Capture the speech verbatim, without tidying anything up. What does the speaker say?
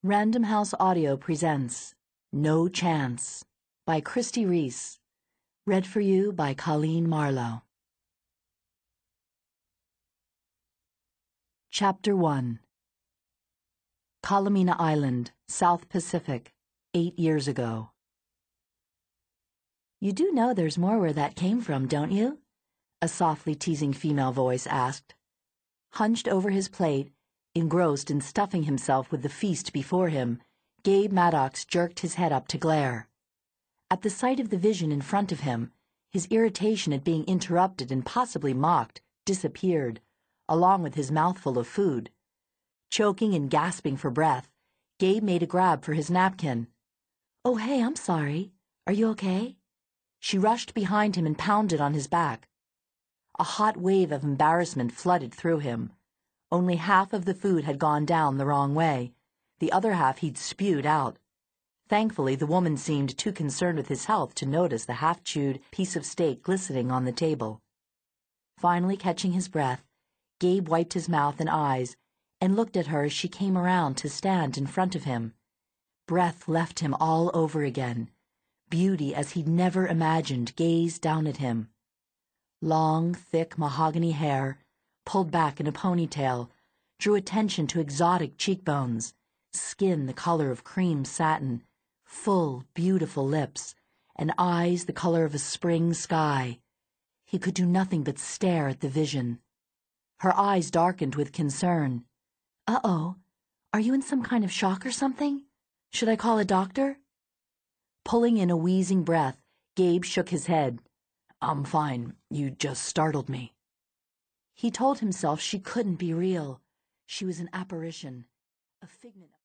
Random House Audio presents No Chance by Christy Reese. Read for you by Colleen Marlowe. Chapter one. Kalamina Island, South Pacific, eight years ago. You do know there's more where that came from, don't you? A softly teasing female voice asked. Hunched over his plate, engrossed in stuffing himself with the feast before him, Gabe Maddox jerked his head up to glare. At the sight of the vision in front of him, his irritation at being interrupted and possibly mocked disappeared, along with his mouthful of food. Choking and gasping for breath, Gabe made a grab for his napkin. "Oh, hey, I'm sorry. Are you okay?" She rushed behind him and pounded on his back. A hot wave of embarrassment flooded through him. Only half of the food had gone down the wrong way. The other half he'd spewed out. Thankfully, the woman seemed too concerned with his health to notice the half-chewed piece of steak glistening on the table. Finally catching his breath, Gabe wiped his mouth and eyes and looked at her as she came around to stand in front of him. Breath left him all over again. Beauty as he'd never imagined gazed down at him. Long, thick mahogany hair, pulled back in a ponytail, drew attention to exotic cheekbones, skin the color of cream satin, full, beautiful lips, and eyes the color of a spring sky. He could do nothing but stare at the vision. Her eyes darkened with concern. "Uh-oh, are you in some kind of shock or something? Should I call a doctor?" Pulling in a wheezing breath, Gabe shook his head. "I'm fine. You just startled me." He told himself she couldn't be real. She was an apparition, a figment of